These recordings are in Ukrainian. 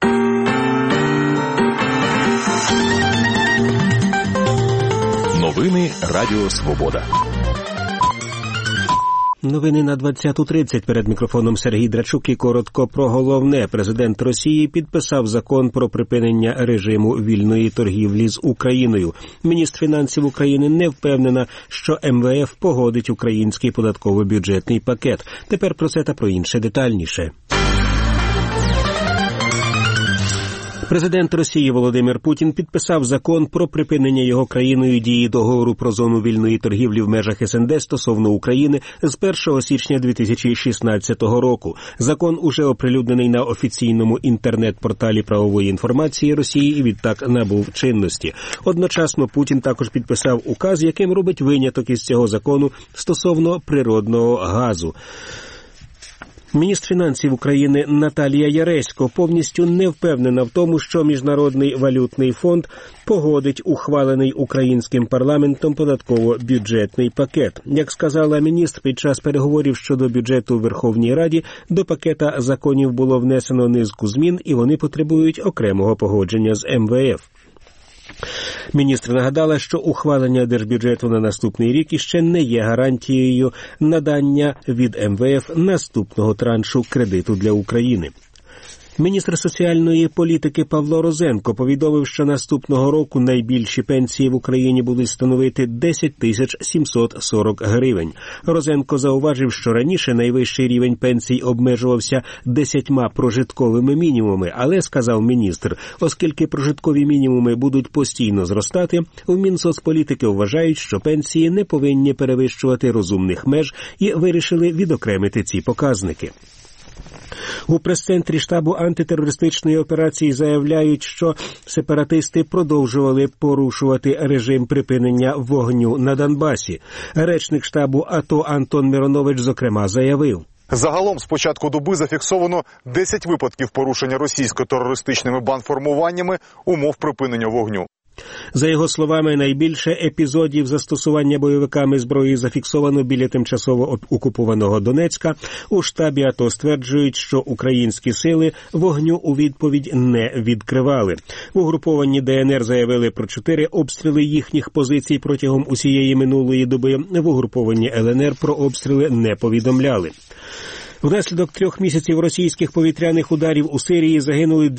Новини Радіо Свобода. Новини на 20:30. Перед мікрофоном Сергій Драчук і коротко про головне. Президент Росії підписав закон про припинення режиму вільної торгівлі з Україною. Міністр фінансів України не впевнена, що МВФ погодить український податково-бюджетний пакет. Тепер про це та про інше детальніше. Президент Росії Володимир Путін підписав закон про припинення його країною дії договору про зону вільної торгівлі в межах СНД стосовно України з 1 січня 2016 року. Закон уже оприлюднений на офіційному інтернет-порталі правової інформації Росії і відтак набув чинності. Одночасно Путін також підписав указ, яким робить виняток із цього закону стосовно природного газу. Міністр фінансів України Наталія Яресько повністю не впевнена в тому, що Міжнародний валютний фонд погодить ухвалений українським парламентом податково-бюджетний пакет. Як сказала міністр, під час переговорів щодо бюджету в Верховній Раді до пакета законів було внесено низку змін, і вони потребують окремого погодження з МВФ. Міністр нагадала, що ухвалення держбюджету на наступний рік іще не є гарантією надання від МВФ наступного траншу кредиту для України. Міністр соціальної політики Павло Розенко повідомив, що наступного року найбільші пенсії в Україні будуть становити 10 740 гривень. Розенко зауважив, що раніше найвищий рівень пенсій обмежувався 10 прожитковими мінімумами, але, сказав міністр, оскільки прожиткові мінімуми будуть постійно зростати, у Мінсоцполітики вважають, що пенсії не повинні перевищувати розумних меж і вирішили відокремити ці показники. У прес-центрі штабу антитерористичної операції заявляють, що сепаратисти продовжували порушувати режим припинення вогню на Донбасі. Речник штабу АТО Антон Миронович, зокрема, заявив: загалом з початку доби зафіксовано 10 випадків порушення російсько-терористичними бандформуваннями умов припинення вогню. За його словами, найбільше епізодів застосування бойовиками зброї зафіксовано біля тимчасово окупованого Донецька. У штабі АТО стверджують, що українські сили вогню у відповідь не відкривали. В угрупованні ДНР заявили про 4 обстріли їхніх позицій протягом усієї минулої доби. В угрупованні ЛНР про обстріли не повідомляли. Внаслідок 3 місяців російських повітряних ударів у Сирії загинули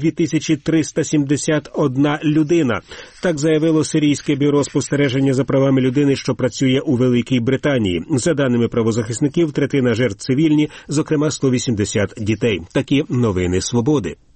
2371 людина. Так заявило Сирійське бюро спостереження за правами людини, що працює у Великій Британії. За даними правозахисників, третина жертв цивільні, зокрема 180 дітей. Такі новини Свободи.